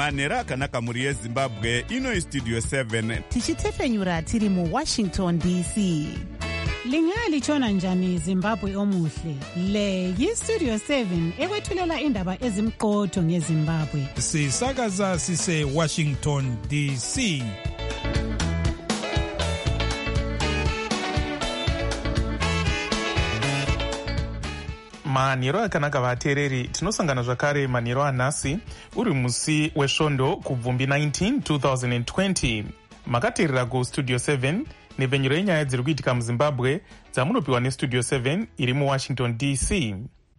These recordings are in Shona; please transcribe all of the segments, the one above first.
manhero akanaka mhuri yezimbabwe. Ino istudio 7 tichitefenyura tiri muWashington DC. Lingalitshona njani Zimbabwe omuhle? Le yiStudio 7 ekwethulela indaba ezimqotho ngeZimbabwe. Sisakaza sise Washington DC. Manhero akanaka vateereri, tinosangana zvakare manhero anhasi uri musi wesvondo kubvumbi 19 2020. Makateerera kuStudio 7 nepfenyuro yenyaya dziri kuitika muZimbabwe dzamunopiwa neStudio 7 iri muWashington DC.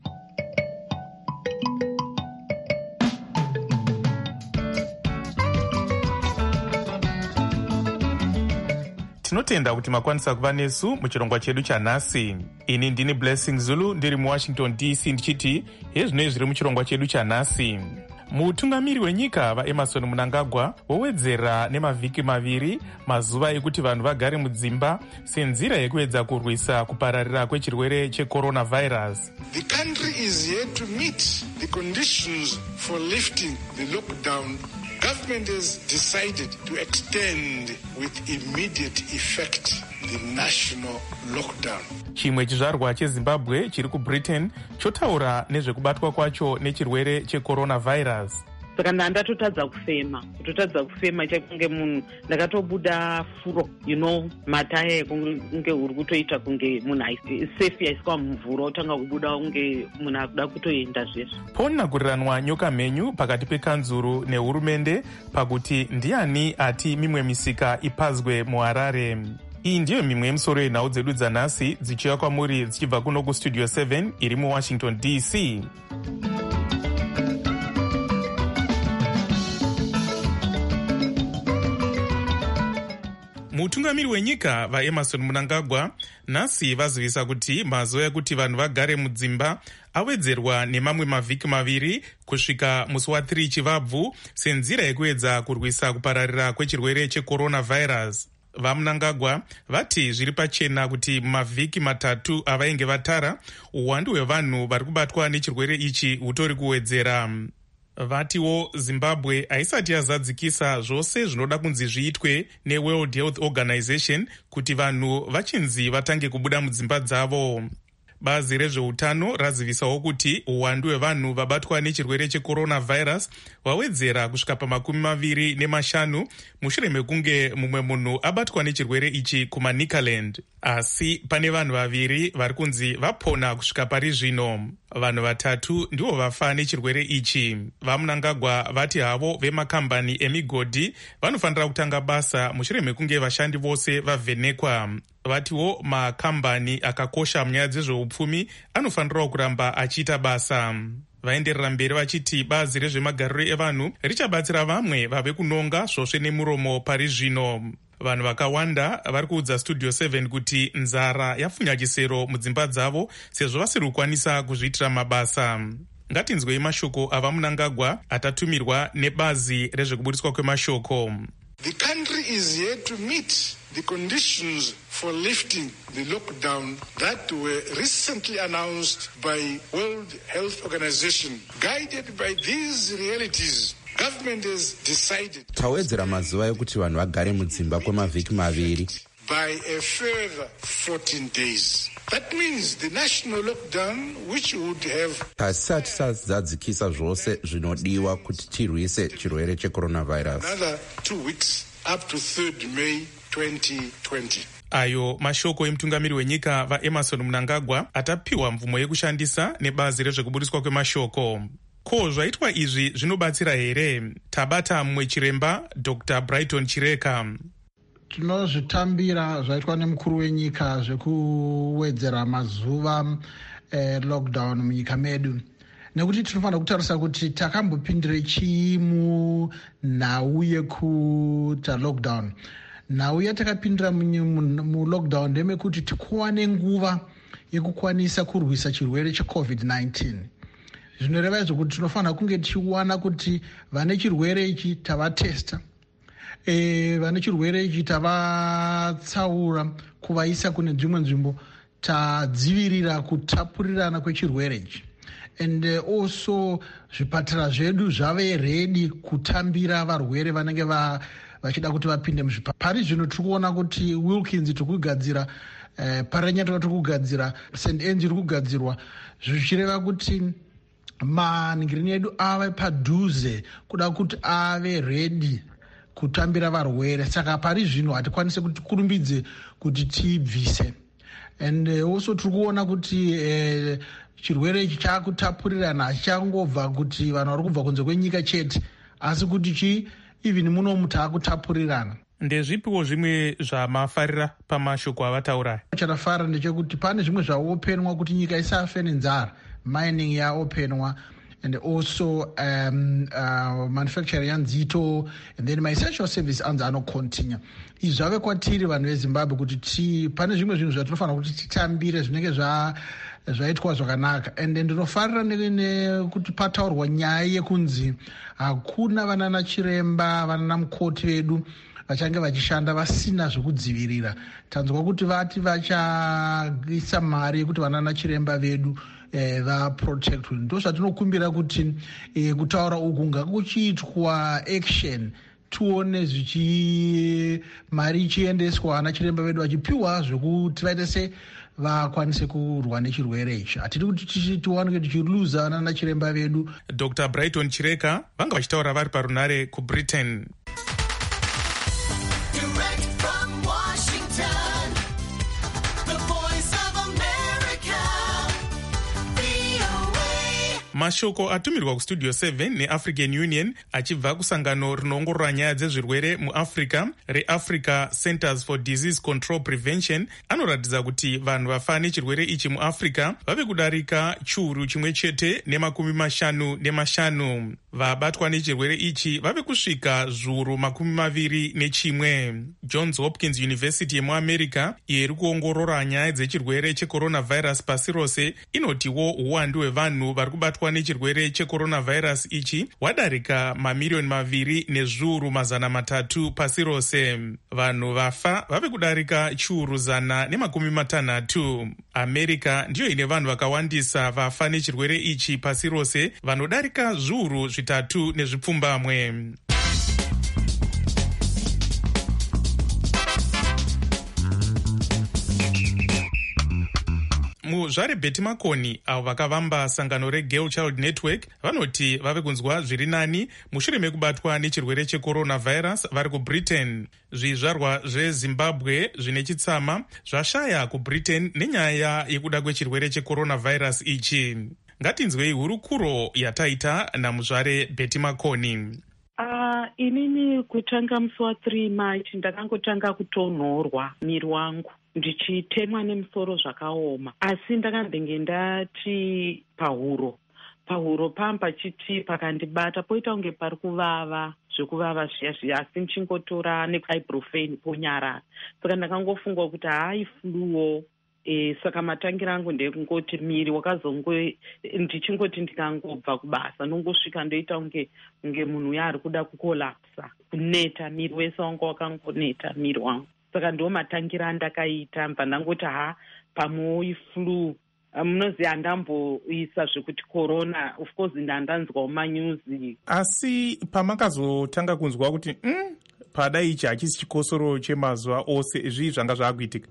Tinotenda kuti makwanisa kuva nesu muchirongwa chedu chanhasi. Ini ndini Blessing Zulu ndiri muWashington DC ndichiti hezvinoi zviri muchirongwa chedu chanhasi. Mutungamiri wenyika vaEmmerson Mnangagwa wowedzera nemavhiki maviri mazuva ekuti vanhu vagare mudzimba senzira yekuedza kurwisa kupararira kwechirwere checoronavirus. The country is yet to meet the conditions for lifting the lockdown. Government has decided to extend with immediate effect the national lockdown. Chimwe chizvarwa cheZimbabwe chiri kuBritain chotaura nezvekubatwa kwacho nechirwere checoronavirus. Saka ndatotadza kufema chakunge munhu ndakatobuda furo mataya kunge uri kutoita kunge munhu safe yaiswa mumvura otanga kubuda kunge munhu akuda kutoenda zvesvo. Ponakuriranwa nyoka mhenyu pakati pekanzuru nehurumende pakuti ndiani ati mimwe misika ipazwe muHarare. Iyi ndiyo mimwe yemusoro yenhau dzedu dzanhasi dzichiuya kwamuri dzichibva kuno kuStudio 7 iri muWashington DC. Mutungamiri wenyika vaEmmerson Mnangagwa nhasi vazivisa kuti mazuva ekuti vanhu vagare mudzimba awedzerwa nemamwe mavhiki maviri kusvika musi wa3 chivabvu senzira yekuedza kurwisa kupararira kwechirwere checoronavirus. VaMnangagwa vati zviri pachena kuti mavhiki matatu avainge vatara uwandu hwevanhu vari kubatwa nechirwere ichi hutori kuwedzera. Vatiwo Zimbabwe haisati yazadzikisa zvose zvinoda kunzi zviitwe neWorld Health Organization kuti vanhu vachinzi vatange kubuda mudzimba dzavo. Bazi rezveutano razivisawo kuti uwandu hwevanhu vabatwa nechirwere checoronavirus wawedzera kusvika pa25 mushure mekunge mumwe munhu abatwa nechirwere ichi kumaNicaland. Asi pane vanhu vaviri vari kunzi vapona kusvika pari zvino. Vanhu vatatu ndivo vafa nechirwere ichi. VaMnangagwa vati havo vemakambani emigodhi vanofanira kutanga basa mushure mekunge vashandi vose vavhenekwa. Vatiwo makambani akakosha munyaya dzezveupfumi anofanirawo kuramba achiita basa. Vaenderera mberi vachiti bazi rezvemagariro evanhu richabatsira vamwe vave kunonga svosve nemuromo pari zvino. Vanhu vakawanda vari kuudza Studio 7 kuti nzara yafunya chisero mudzimba dzavo sezvo vasiri kukwanisa kuzviitira mabasa. Ngatinzwei mashoko avaMnangagwa atatumirwa nebazi rezvekuburiswa kwemashoko. The country is yet to meet the conditions for lifting the lockdown that were recently announced by World Health Organization. Guided by these realities, government has decided tawedzera mazuva ekuti vanhu vagare mudzimba kwemavhiki maviri by a further 14 days. That means the national lockdown which would have tasati sazadzikisa zvose zvinodiwa kuti tirwise chirwere checoronavirus. Another 2 weeks up to 3rd May 2020. Ayo mashoko emutungamiri wenyika vaEmmerson Mnangagwa atapiwa mvumo yekushandisa nebazi rezvekuburiswa kwemashoko. Ko zvaitwa izvi zvinobatsira here? Tabata mumwe chiremba Dr. Brighton Chireka. Tinozvitambira zvaitwa nemukuru wenyika zvekuwedzera mazuva lockdown munyika medu. Nekuti tinofanira kutarisa kuti takambopindire chii munhau yekuita lockdown. Nhau yatakapindira mulockdown ndemekuti tikuwane nguva yekukwanisa kurwisa chirwere cheCovid-19. Zvinoreva izvo kuti tinofanira kunge tichiwana kuti vane chirwere ichi tavatesta, vane chirwere ichi tavatsaura kuvaisa kune dzimwe nzvimbo, tadzivirira kutapurirana kwechirwere ichi. and also zvipatara zvedu zvave redi kutambira varwere vanenge vachida kuti vapinde pari zvino tiri kuona kuti Wilkins tiri kugadzira Paranyatwa tiri kugadzira St Ange iri kugadzirwa zvichireva kuti maningirani edu ave padhuze kuda kuti ave redi kutambira varwere. Saka pari zvino hatikwanise kuti kurumbidze kuti tibvise. And also tiri kuona kuti chirwere ichi chakutapurirana hachangobva kuti vanhu vari kubva kunze kwenyika chete, asi kuti even munomu taakutapurirana. Ndezvipiwo zvimwe zvamafarira pamashoko avataura? Chatafara ndechekuti pane zvimwe zvaopenwa kuti nyika isafe nenzara, mining yaopenwa, and also manufacturing yanzito, and then my essential service anzi anocontinue. Izvi zvave kwatiri vanhu veZimbabwe kuti pane zvimwe zvinhu zvatinofanira kuti titambire zvinenge zvaitwa zvakanaka. And ndinofarira kuti pataurwa nyaya yekunzi hakuna vanana chiremba vanana mukoti vedu vachange vachishanda vasina zvekudzivirira. Tanzwa kuti vati vachaisa mari yekuti vanana chiremba vedu vaprotectwe. Ndo zvatinokumbira kuti kutaura uku ngakuchiitwa action, tione mari ichiendeswa ana chiremba vedu vachipiwa zvekuti vaite se vakwanise kurwa nechirwere ichi. Hatidi kuti tiwanike tichiluza vanana chiremba vedu. Dr. Brighton Chireka vanga vachitaura vari parunare kuBritain. Mashoko atumirwa kustudio 7 neAfrican Union achibva kusangano rinoongorora nyaya dzezvirwere muAfrica reAfrica Centers for Disease Control Prevention anoratidza kuti vanhu vafa nechirwere ichi muAfrica vave kudarika chiuru chimwe chete ne55. Vabatwa nechirwere ichi vave kusvika zviuru 21. Johns Hopkins University yemuAmerica iyo iri kuongorora nyaya dzechirwere checoronavirus pasi rose inotiwo uwandu hwevanhu vari kubatwa nechirwere checoronavirus ichi wadarika 2,200,000 pasi rose. Vanhu vafa vave kudarika chiuru 160. America ndiyo ine vanhu vakawandisa vafa nechirwere ichi pasi rose, vanodarika zviuru 3.2. Muzvare Betty Makoni avo vakavamba sangano reGirl Child Network vanoti vave kunzwa zviri nani mushure mekubatwa nechirwere checoronavirus vari kuBritain. Zvizvarwa zveZimbabwe zvine chitsama zvashaya kuBritain nenyaya yekuda kwechirwere checoronavirus ichi. Ngatinzwei hurukuro yataita namuzvare Betty Makoni. Inini kutanga musi wa3 March ndakangotanga kutonhorwa miri wangu ndichitemwa nemusoro zvakaoma, asi ndakambenge ndati pahuro pachiti pakandibata poita kunge pari kuvava zvekuvava zviya asi ndichingotora neibuprofen ponyarara. Saka ndakangofunga kuti haifluwo. Saka matangira angu ndekungoti miri ndichingoti ndikangobva kubasa nongosvika ndoita unge munhu yaari kuda kukolapsa, kuneta miri wese wanga wakangoneta miri wangu. Saka ndo matangira andakaita, mbva ndangoti pamwewo iflu. Munoziva handamboisa zvekuti corona, of course ndandanzwawo manyuzi. Asi pamakazotanga kunzwa kuti pada ichi hachisi chikosoro chemazuva ose, zvii zvanga zvaakuitika?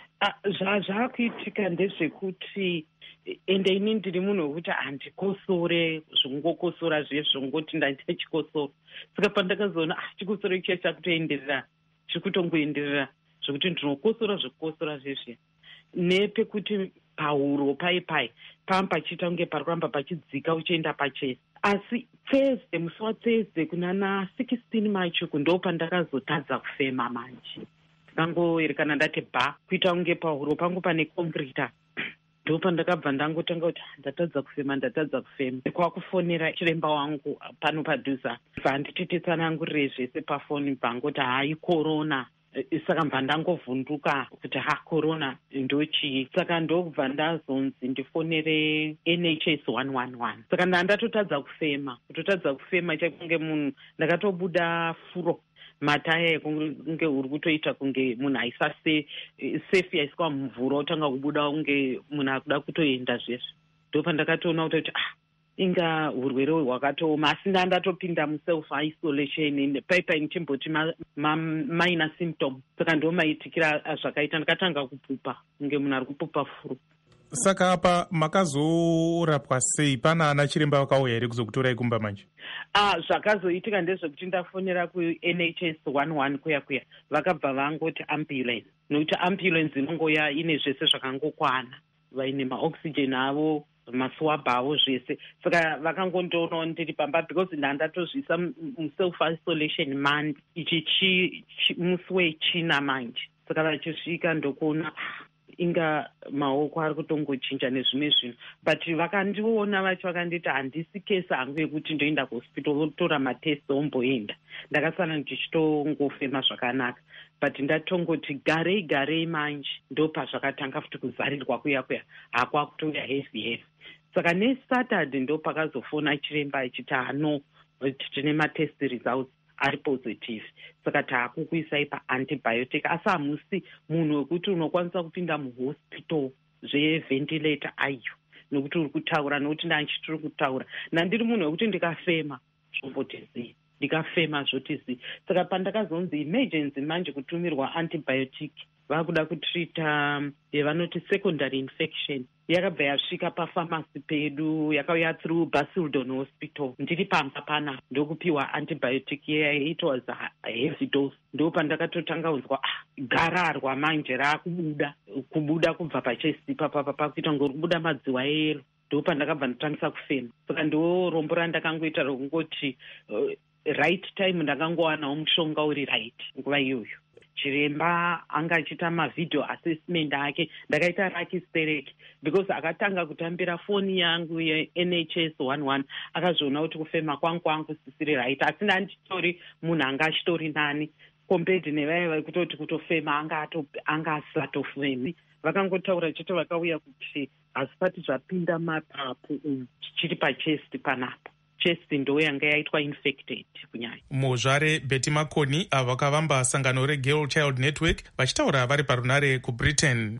Zvaakuitika ndezvekuti ende ini ndiri munhu wekuti handikosore zvekungokosora zvekungoti ndaita chikosoro. Saka pandakazoona chikosoro ichi chakutoenderera, chiri kutongoenderera zvekuti ndinokosora zvekukosora zvezviya, nepekuti pahuro pai pachiita kunge pari kuramba pachidzika uchienda pachese. Asi Thursday, musi waThursday kunana 16 March ndo pandakazotadza kufema manje. Ndangoerekana ndati kuita kunge pahuro pangu pane concrete. Ndo pandakabva ndangotanga kuti ndatadza kufema. Kwakufonera chiremba wangu pano padhuza, vanditetetsanangurire zvese pafoni, bvangoti corona. Saka mbva ndangovhunduka kuti corona ndochii. Saka ndobva ndazonzi ndifonere NHS 111. Saka ndatotadza kufema chakunge munhu ndakatobuda furo, mataye ekunge uri kutoita kunge munhu aisa safe yaiswa mumvura, otanga kubuda kunge munhu akuda kutoenda zvesve. ndopandakatoona kuti inga urwere hwakatooma, asi ndatopinda muself isolation paipai nichimboti minor symptom. Saka ndomaitikira zvakaita, ndakatanga kupupa kunge munhu ari kupupa furu. Saka apa makazorapwa sei? Pana ana chiremba vakauya here kuzokutorai kumba manje? Zvakazoitika ndezvekuti ndafonera kuNHS 11 kuya vakabva vangoti ambulance, nokuti ambulance inongoya ine zvese zvakangokwana, vaine maoxygen avo, maswab avo zvese. Saka vakangondoonawo ndiri pamba because ndatozvisa muself isolation mandi ichi musi wechina manje. Saka vachisvika ndokuona inga maoko ari kutongochinja nezvimwe zvinhu, but vakandiona vakanditi handisi kesi hangu yekuti ndoenda kuhospital votora matest omboenda. Ndakasana ndichitongofema zvakanaka, but ndatongoti garei manje ndopazvakatanga futi kuzarirwa kuya hakwakutouya heavy. Saka neSaturday ndopakazofona chiremba achiti tine matest results ari positive, saka taakukuisai paantibiotic. Asi hamusi munhu wekuti unokwanisa kupinda muhospital zvevhentilator ayo nokuti uri kutaura, nokuti ndachitiri kutaura nandiri munhu wekuti ndikafema zvombotizii, ndikafema zvotizii. Saka pandakazonzi emergency manje kutumirwa antibiotic, vakuda kutrita yavanoti secondary infection, yakabva yasvika pafamasi pedu, yakauya through Basildon Hospital. Ndiri pamba pana ndokupiwa antibiotic it was a heavy dose. Ndo pandakatotanga kunzwa gararwa manje rakubuda kubva pachesti papa kuita ngokubuda madziwa eyero. Ndo pandakabva ndotangisa kufema. Saka ndo rombo randakangoita rokungoti right time ndakangowanawo mushonga uri right nguva iyoyo. Chiremba anga achita mavideo assessment ake, ndakaita rakistereki because akatanga kutambira foni yangu yeNHS 11 akazviona kuti kufema kwangu kusisiri right, asi ndanditori munhu anga achitori nani compared nevaya vaikutoti kutofema anga asatofemi. Vakangotaura chete vakauya kuti hazvisati zvapinda mapapu chichiri pachest panapo. Chest ndo yanga yaitwa infected kunyanya. Muzvare Betty Makoni avo vakavamba sangano reGirl Child Network vachitaura vari parunare kuBritain.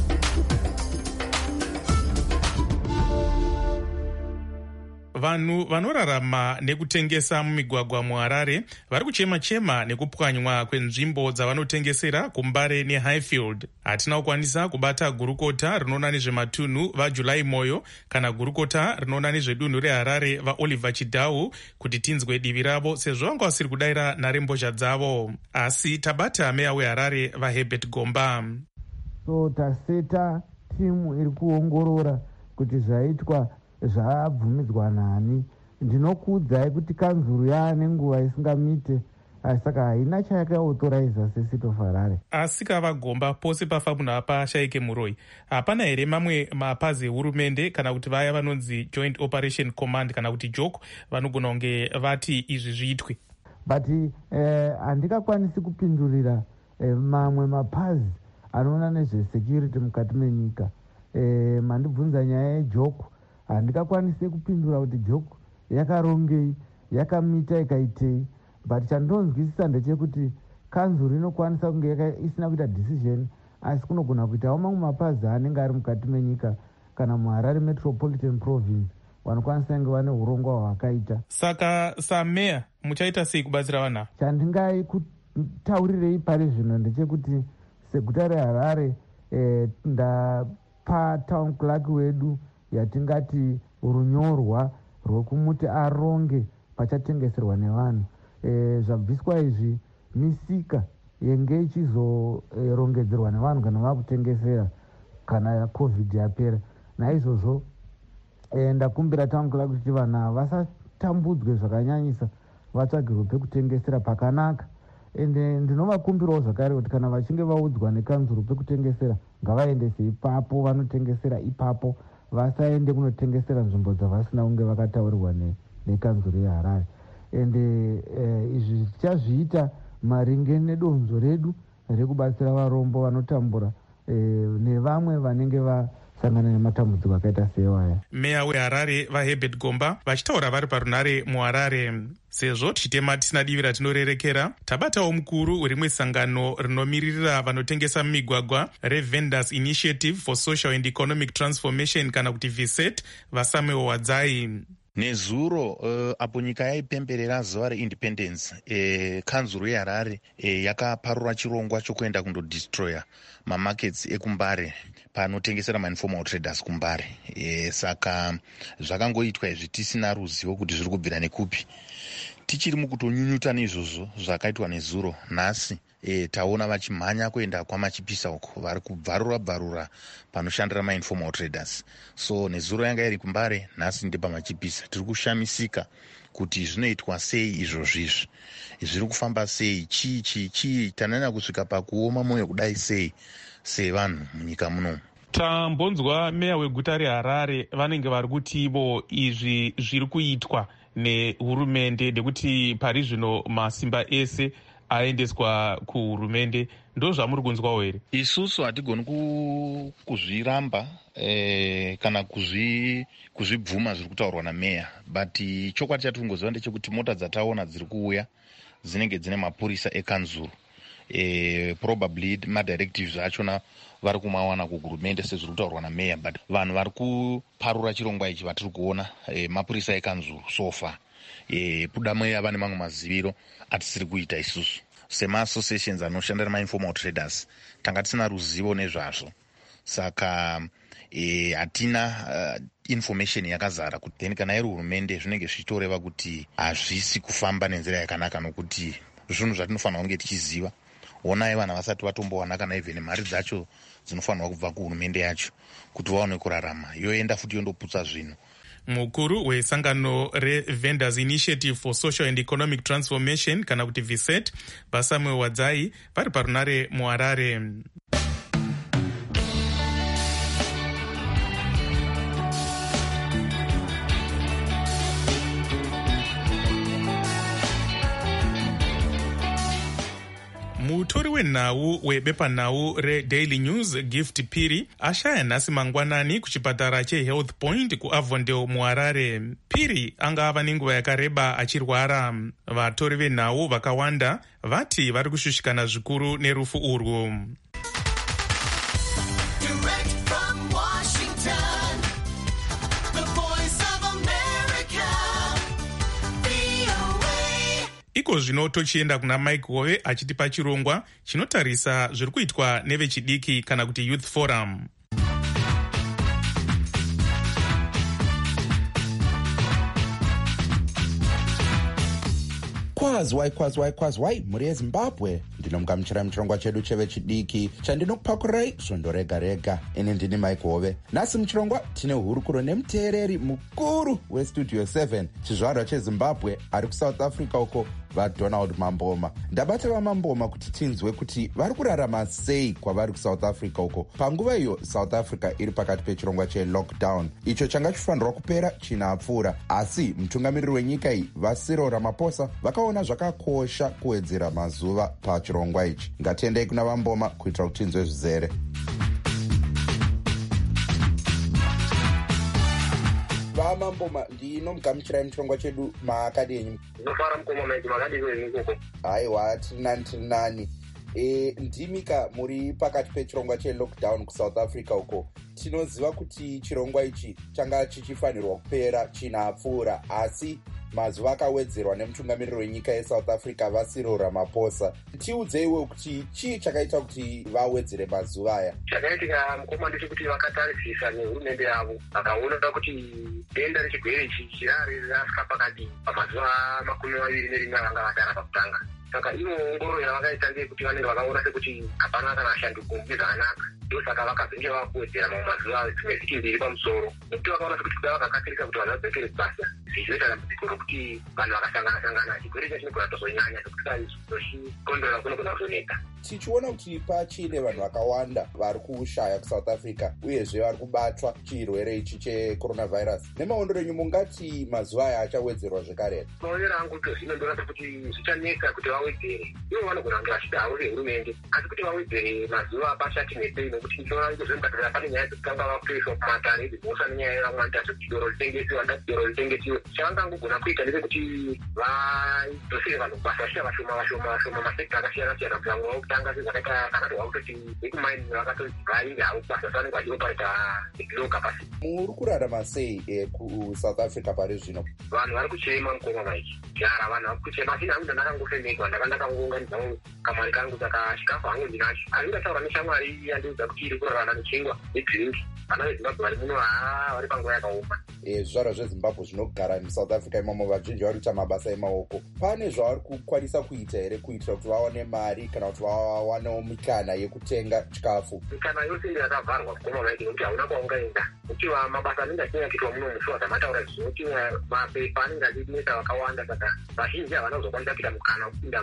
Vanhu vanorarama nekutengesa mumigwagwa muHarare vari kuchema nekupwanywa kwenzvimbo dzavanotengesera kuMbare neHighfield. Hatina kukwanisa kubata gurukota rinoona nezvematunhu vaJulai Moyo kana gurukota rinoona nezvedunhu reHarare vaOliver Chidhau kuti tinzwe divi ravo sezvo vanga vasiri kudayira nharembozha dzavo. Asi tabata meya weHarare vaHerbert Gomba. So taseta timu iri kuongorora kuti zvaitwa zvabvumidzwa nani. Ndinokuudzai kuti kanzuru yaane nguva isingamite, saka haina chayakaauthoriza seCity of Harare. Asi kavagomba pose pafa munhu apa Shaike Muroi, hapana here mamwe mapazi ehurumende kana kuti vaya vanonzi Joint Operation Command kana kuti JOC vanogona kunge vati izvi zviitwe? But handingakwanisi kupindurira mamwe mapazi anoona nezvesecurity mukati menyika. Mandibvunza nyaya yeJOC, handingakwanisi kupindura kuti JOC yakarongei, yakamita ikaitei, but chandonzwisisa ndechekuti kanzuru inokwanisa kunge isina kuita decision, asi kunogona kuitawo mamwe mapazi anenge ari mukati menyika kana muHarare Metropolitan Province vanokwanisa kunge vane urongwa hwakaita. Saka sameya muchaita sei kubatsira vanhu? Chandingaikutaurirei pari zvino ndechekuti seguta reHarare ndapa town clerk wedu yatingati runyorwa rwekumuti aronge pachatengeserwa nevanhu. Zvabviswa izvi misika yenge ichizorongedzerwa nevanhu kana vakutengesera kana COVID yapera. Naizvozvo ndakumbira town clerk kuti vanhu vasatambudzwe zvakanyanyisa, vatsvagirwe pekutengesera pakanaka. Ende ndinovakumbirawo zvakare kuti kana vachinge vaudzwa nekanzuru pekutengesera ngavaendese ipapo vanotengesera ipapo, vasaende kunotengesera nzvimbo dzavasina kunge vakataurirwa nekanzuru yeHarare. Ende izvi tichazviita maringe nedonzo redu rekubatsira varombo vanotambura nevamwe vanenge kusangana nematambudziko akaita seiwaya. Meya weHarare vaHerbert Gomba vachitaura vari parunare muHarare. Sezvo tichitema tisina divi ratinorerekera, tabatawo mukuru werimwe sangano rinomiririra vanotengesa mumigwagwa reVendors Initiative for Social and Economic Transformation kana kuti VSET, vaSamuel Wadzai. Nezuro apo nyika yaipemberera zuva reindependence, kanzuru yeHarare yakaparura chirongwa chokuenda kundodestroya mamarkets ekuMbare panotengesera mainformal traders kuMbare. Saka zvakangoitwa izvi tisina ruzivo kuti zviri kubvira nekupi. Tichiri mukutonyunyuta nezvozvo zvakaitwa nezuro, nhasi taona vachimhanya kuenda kwamachipisa uko, vari kubvarura panoshandira mainformal traders. So nezuro yanga iri kuMbare, nhasi ndepamachipisa. Tiri kushamisika kuti zvinoitwa sei izvozvizvi, zviri kufamba sei, chii tananya kusvika pakuoma mwoyo kudai sei sevanhu munyika muno. Tambonzwa meya weguta reHarare vanenge vari kuti ivo izvi zviri kuitwa nehurumende nekuti pari zvino masimba ese aendeswa kuhurumende. Ndo zvamuri kunzwawo here? Isusu hatigoni kuzviramba kana kuzvibvuma zviri kutaurwa nameya, but chokwadi chatiri kungoziva ndechekuti mota dzataona dziri kuuya dzinenge dzine mapurisa ekanzuru. Probably madirectives achona vari kumawana kuhurumende sezviri kutaurwa nameya, but vanhu vari kuparura chirongwa ichi vatiri kuona mapurisa ekanzuru sofa. Pudamwe ava nemamwe maziviro atisiri kuita isusu sema-associations anoshandira mainformal traders, tanga tisina ruzivo nezvazvo. Saka hatina information yakazara kuti then kana iri hurumende zvinenge zvichitoreva kuti hazvisi kufamba nenzira yakanaka, nokuti zvinhu zvatinofanira kunge tichiziva. Onai vana vasati vatombowana kana even mari dzacho dzinofanirwa kubva kuhurumende yacho kuti vaone kurarama, yoenda futi yondoputsa zvinhu. Mukuru wesangano reVendors Initiative for Social and Economic Transformation kana kuti VSET, vaSamuel Wadzai vari parunare muHarare. Mutori wenhau webepanhau reDaily News Gift Phiri ashaya nhasi mangwanani kuchipatara cheHealth Point kuAvondale muHarare. Phiri anga ava nenguva yakareba achirwara. Vatori venhau vakawanda vati vari kushushikana zvikuru nerufu urwu. Iko zvino tochienda kuna Mike Hove achitipa chirongwa chinotarisa zviri kuitwa nevechidiki kana kuti Youth Forum. Kwazwai mhuri yeZimbabwe, ndinomugamuchira muchirongwa chedu chevechidiki chandinokupakurirai svondo rega rega. Ini ndini Mike Hove. Nhasi muchirongwa tine hurukuro nemuteereri mukuru westudio 7 chizvarwa cheZimbabwe ari kuSouth Africa uko, vaDonald Mamboma. Ndabata vaMamboma kuti tinzwe kuti vari kurarama sei kwavari kuSouth Africa uko panguva iyo South Africa iri pakati pechirongwa chelockdown icho changa chifanirwa kupera chinapfuura, asi mutungamiriri wenyika iyi vaCyril Ramaphosa vakaona zvakakosha kuwedzera mazuva pachirongwa ichi. Ngatiendei kuna Mamboma kuitira kuti tinzwe zvizere. Mamboma, ndinomugamuchirai muchirongwa chedu maakadini. Ndinofara mukoma maiti makadini wenyikoko. Haiwa, tirinani. Ndimika muri pakati pechirongwa chelockdown kuSouth Africa uko. Tinoziva kuti chirongwa ichi changa chichifanirwa kupera chinapfuura, asi mazuva akawedzerwa nemutungamiriri wenyika yeSouth Africa vaCyril Ramaphosa. Tiudzeiwo kuti chii chakaita kuti vawedzere mazuva aya? Chakaitika mukoma ndechekuti vakatarisisa nehurumende yavo, vakaona kuti denda rechigwere ichi rasvika pakati pamazuva 21 vanga vatara pakutanga. Saka ino ongororo yavakaita ndeyekuti vanenge vakaona sekuti hapana kana ashandi kumbi zvakanaka, ndosaka vakazenge vakuwedzera mamwe mazuva dzimwe vhiki 2 pamusoro, nekuti vakaona sekuti kuda vakakasirisa kuti vanhu vadzokere kubasa. Zvinoita dambudziko rokuti vanhu vakasangana chigwere icho chinogona kuzonyanya sekuti chikonzera kunogona kuzoneta. tichiona kuti pachine vanhu vakawanda vari kushaya kuSouth Africa uyezve vari kubatwa chirwere ichi checoronavirus. Nemaondero enyu mungati mazuva aya achawedzerwa zvekare? Maonero angu zvino ndorati kuti zvichanetsa kuti vawedzere. Ivo vanogona kunge vachida havo vehurumende, asi kuti vawedzere mazuva pachati netsei, nokuti ndichiona ngezvemukatara pane nyaya dzekutanga vakutoiswa kumatare dzibosa nenyaya yevamwanta kuti doro ritengesiwe, andati doro ritengesiwe. Chavangangogona kuita ndechekuti vadzosere vanhu kubasa vachita vashoma masekta akasiyana-siyana kuti vamwe vakutanga sezvakaita akati vakutoti vekumaini vakatoti vainge havo kubasa vanenge vachiopareta ekiloka pasi. Muri kurarama sei kuSouth Africa pari zvino? Vanhu vari kuchema mukoma maiki jara, vanhu vari kuchema. Asi hangu ndandakangofemekwa, ndakangounganidzawo kamari kangu saka chikafu hangu ndinacho. Asi ndataura neshamwari yandiudza kuti iri kurarama nechingwa nedhiringi. Vana veZimbabwe vari muno vari panguva yakaoma. Zvizvarwa zveZimbabwe zvinogara muSouth Africa imomo vazhinji vari kuita mabasa emaoko. Pane zvavari kukwanisa kuita here kuitira kuti vawane mari kana kuti vawanewo mikana yekutenga chikafu? Mikana yose yakavharwa kugoma maiki nokuti hauna kwaungaenda. Nokuti mabasa anenge achinyanyakuitwa muno mushuwa dzamataura zvinoti mapepa anenge achinetsa vakawanda, saka vazhinji havana kuzokwanisa kuita mukana wekupinda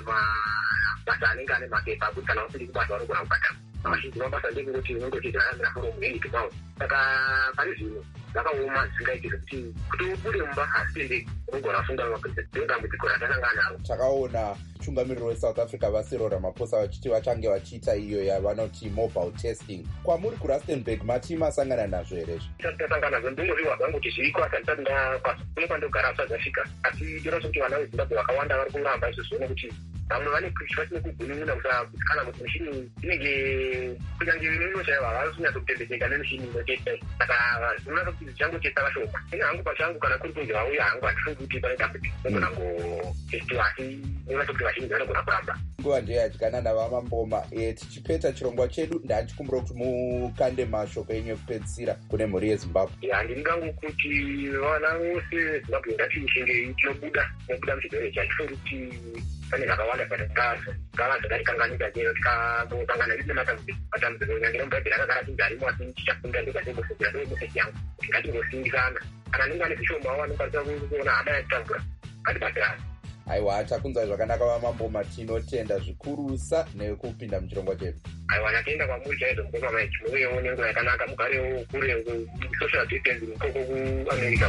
mabasa anenge ane mapepa akuti kana usiri kubasa vanogona kubhadhara. Vazhinji mabasa ndekungoti unongochidzanamira forumu yenyika kwavo. Saka pane zvino zvakaoma zvisingaiti zvekuti kuti ubude mumba hasipinde unogona kufunga dambudziko ratasangana naro. Takaona mutungamiriri weSouth Africa vaCyril Ramaphosa vachiti vachange vachiita iyo yavanoti mobile testing. Kwamuri kuRustenburg mati masangana nazvo here? Tasangana nazvo ndingozviwa zvangu kuti zviriko, asi handisati kune kwandogara hasati zvasvika. Asi ndinoona kuti vana veZimbabwe vakawanda vari kuramba izvozvo nekuti vamwe vane vachine kugunun'una kuti kana kuti mishini inenge kunyange inoshaiwa havasi kunyatsokutendekeka nemishini inotesta. Saka ndinoona kuti zvichangochesa vashoma. Ine hangu pachangu kana kuri kunzi vauya hangu handifungi kuti pane dambudziko unogona ngotestiwa, asi ndinoona kuti vazhinji vanogona kuramba. Nguva ndeyadyana vamamboma. Tichipeta chirongwa chedu ndachikumbira kuti mukande mashoko enyu ekupedzisira kune mhuri yeZimbabwe. Handingangu kuti vana vose veZimbabwe ngatichinge tinobuda muchirwere chatifungi kuti pane zvakawanda zvakava zvakatikanganika chero tikangosangana rine matambudziko nyange nomubhaibheri akagara chinzi arimo, asi tichafunda ndikatembofundira ndomeseji yangu kuti ngatingosindisana. Kana anenge ane zvishomawo anokwanisa kuona hama yatitambura, ngatibatsirane. Aiwa, takunzwa zvakanaka vamamboma, tinotenda zvikurusa nekupinda muchirongwa chedu. Aiwa, natenda kwamuri chaizvo mukoma maiki, muvewo nenguva yakanaka, mugarewo kure social distance mukoko kuAmerica.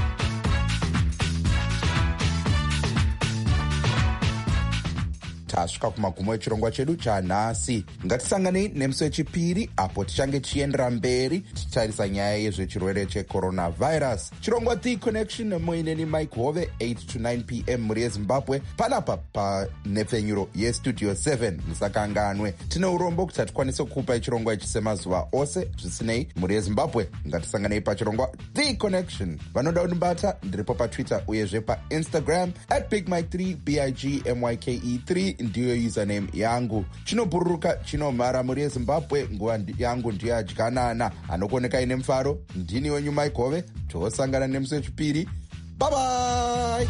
Tasvika kumagumo echirongwa chedu chanhasi. Ngatisanganei nemusi wechipiri apo tichange tichiendera mberi tichitarisa nyaya yezvechirwere checoronavirus. Chirongwa The Connection muineni Mike Hove 8 to 9 p.m. muri yeZimbabwe panapa panhepfenyuro yestudio 7. Musakanganwe, tine urombo kuti hatikwanise kukupai chirongwa ichi semazuva ose. Zvisinei, muri yeZimbabwe ngatisanganei pachirongwa The Connection. Vanoda kundibata ndiripo paTwitter uyezve paInstagram @BigMike3 BIGMYKE3 ndiyo username yangu. Chinobhururuka chinomhara muri yeZimbabwe. Nguva yangu ndiyo adyanana anokoneka ine mufaro. Ndini wenyu Mike Hove. Tosangana nemusi wechipiri. Bye bye.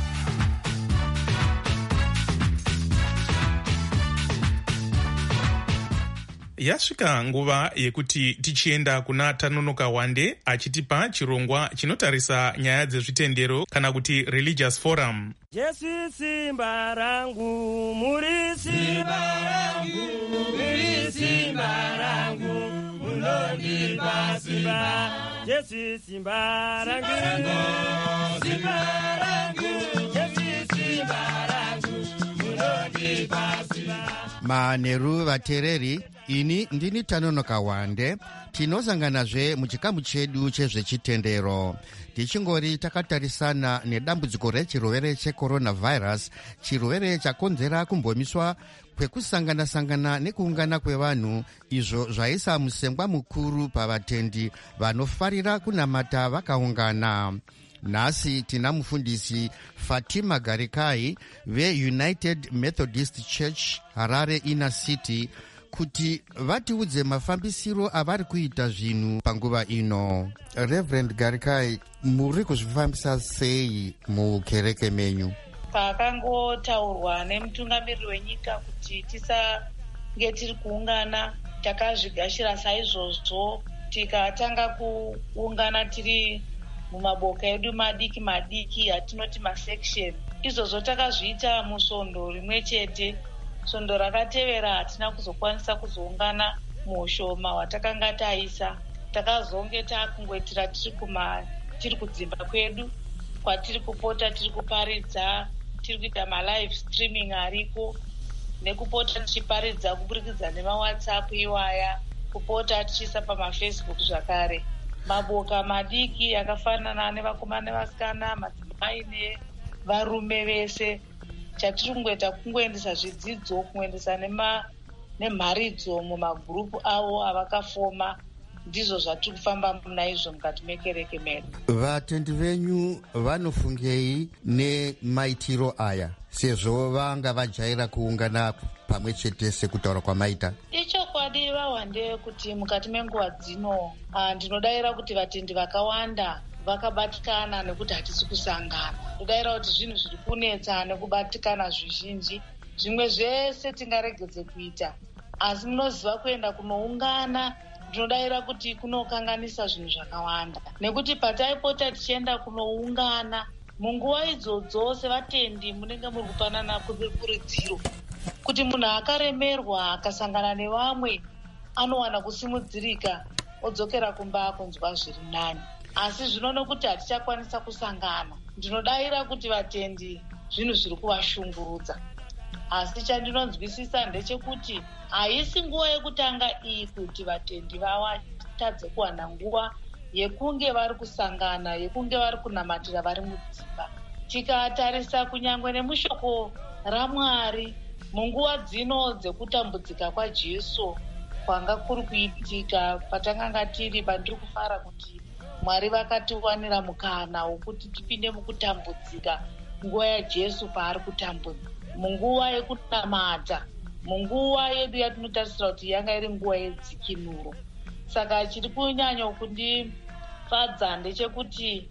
Yasvika nguva yekuti tichienda kuna Tanonoka Wande achitipa chirongwa chinotarisa nyaya dzezvitendero kana kuti religious forum. Jesu simba rangu, muri simba rangu, muri simba rangu, munondipa simba. Jesu simba rangu, simba rangu, Jesu simba rangu, munondipa simba. Maneru vatereri, ini ndini Tanonoka Wande. Tinosanganazve muchikamu chedu chezvechitendero. Tichingori takatarisana nedambudziko rechirwere checoronavirus, chirwere chakonzera kumbomiswa kwekusangana-sangana nekuungana kwevanhu, izvo zvaisa musengwa mukuru pavatendi vanofarira kunamata vakaungana. Nhasi tina mufundisi Fatima Garikai veUnited Methodist Church Harare Inner City kuti vatiudze mafambisiro avari kuita zvinhu panguva ino. Reverend Garikai, muri kuzvifambisa sei mukereke menyu? Pakangotaurwa nemutungamiriri wenyika kuti tisange tiri kuungana, takazvigashira saizvozvo tikatanga kuungana tiri mumaboka edu madiki madiki atinoti masection. Izvozvo takazviita musvondo rimwe chete svondo rakatevera hatina kuzokwanisa kuzoungana mushoma hwatakanga taisa. Takazonge takungwetira tiri kudzimba kwedu kwatiri kupota tiri kuparidza, tiri kuita malive streaming ariko, nekupota tichiparidza kuburikidza nemawhatsapp iwaya, kupota tichiisa pamafacebook zvakare. Maboka madiki akafanana nevakomana nevasikana, madzimai nevarume vese, chatiri kungoita kungoendesa zvidzidzo, kungoendesa nemharidzo mumagrupu avo avakafoma. Ndizvo zvatiri kufamba naizvo mukati mekereke medu. Vatendi venyu vanofungei nemaitiro aya sezvo vanga vajaira kuungana pamwe chete sekutaura kwamaita? Ichokwadi vawande kuti mukati menguva dzino ndinodaira kuti vatendi vakawanda vakabatikana nekuti hatisi kusangana. Ndodaira kuti zvinhu zviri kunetsa nekubatikana zvizhinji, zvimwe zvese tingaregedze kuita, asi munoziva kuenda kunoungana ndinodaira kuti kunokanganisa zvinhu zvakawanda, nekuti pataipota tichienda kunoungana munguva idzodzo sevatendi munenge muri kupanana kurudziro kuti munhu akaremerwa akasangana nevamwe anowana kusimudzirika odzokera kumba kunzwa zviri nani. Asi zvino nokuti hatichakwanisa kusangana, ndinodaira kuti vatendi zvinhu zviri kuvashungurudza. Asi chandinonzwisisa ndechekuti haisi nguva yekutanga iyi kuti vatendi vatadze kuwana nguva yekunge vari kusangana, yekunge vari kunamatira vari mudzimba. Tikatarisa kunyangwe nemushoko raMwari munguva dzino dzekutambudzika kwaJesu kwanga kuri kuitika, patanganga tiri pandiri kufara kuti Mwari vakatiwanira mukana wokuti tipinde mukutambudzika nguva yaJesu paari kutambudza, munguva yekunamata, munguva yedu yatinotarisira kuti yanga iri nguva yedzikinuro. Saka chiri kunyanya kundifadza ndechekuti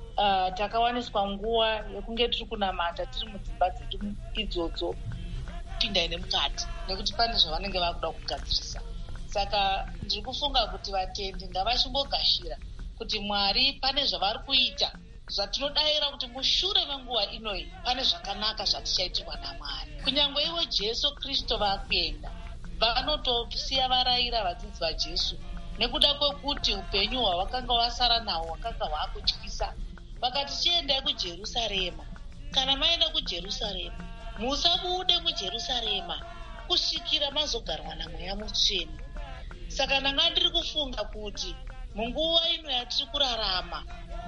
takawaniswa nguva yekunge tiri kunamata tiri mudzimba dzedu idzodzo, pindai nemukati nekuti pane zvavanenge vakuda kugadzirisa. Saka ndiri kufunga kuti vatendi ngavachimbogashira kuti Mwari pane zvavari kuita zvatinodaira kuti mushure menguva inoyi pane zvakanaka zvatichaitirwa naMwari. Kunyange ivo Jesu Kristu vakuenda vanotosiya varayira vadzidzi vaJesu nekuda kwekuti upenyu hwavakanga vasara nahwo hwakanga hwakutyisa. Vakati chiendai kuJerusarema. Kana maenda kuJerusarema musabude muJerusarema kusvikira mazogarwa naMweya Mutsvene. Saka ndanga ndiri kufunga kuti munguva ino yatiri kurarama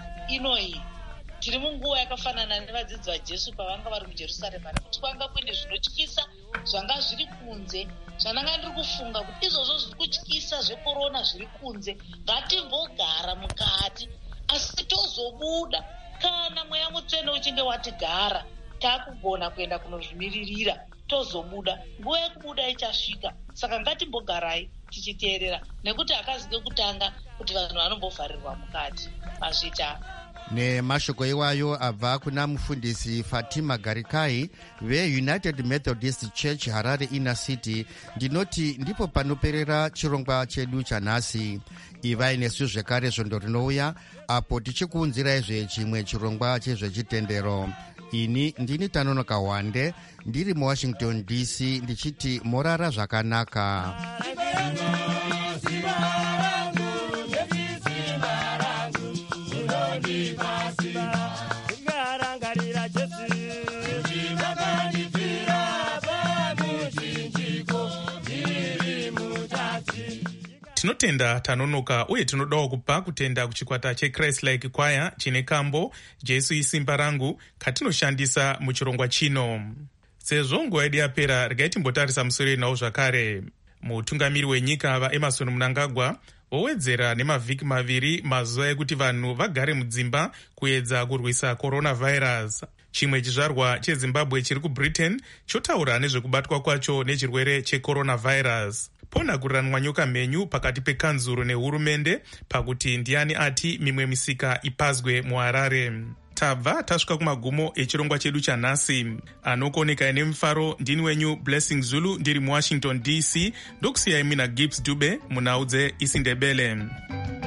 inoyi tiri munguva yakafanana nevadzidzi vaJesu pavanga vari muJerusarema, nekuti kwanga kuine zvinotyisa zvanga zviri kunze. Zvandanga ndiri kufunga kuti izvozvo zviri kutyisa zvekorona zviri kunze ngatimbogara mukati, asi tozobuda kana Mweya Mutsvene uchinge watigara takugona kuenda kunozvimiririra, tozobuda. Nguva yekubuda ichasvika, saka ngatimbogarai tichiteerera, nekuti hakazike kutanga kuti vanhu vanombovharirwa mukati mazvita. Nemashoko iwayo abva kuna mufundisi Fatima Garikai veUnited Methodist Church Harare Inner City. Ndinoti ndipo panoperera chirongwa chedu chanhasi. Ivai nesu zvekare zvondo rinouya apo tichikuunzirai chimwe chirongwa chezvechitendero. Ini ndini Tanonoka Wande ndiri muWashington DC ndichiti morara zvakanaka. Tinotenda Tanonoka uye tinodawo kupa kutenda kuchikwata cheChrist Like Choir chine kambo Jesu isimba rangu katinoshandisa muchirongwa chino. Sezvo nguva yedu yapera, regai timbotarisa musoro nawo zvakare. Mutungamiri wenyika vaEmmerson Mnangagwa vowedzera nemavhiki maviri mazuva ekuti vanhu vagare mudzimba kuedza kurwisa coronavirus. Chimwe chizvarwa cheZimbabwe chiri kuBritain chotaura nezvekubatwa kwacho nechirwere checoronavirus. Ponhakuranwa nyoka mhenyu pakati pekanzuro nehurumende pakuti ndiani ati mimwe misika ipazwe muHarare. Tabva tasvika kumagumo echirongwa chedu chanhasi. Anokuonekai nemufaro ndini wenyu Blessing Zulu ndiri muWashington DC, ndokusiyai mina Gibbs Dube munhau dzeIsindebele.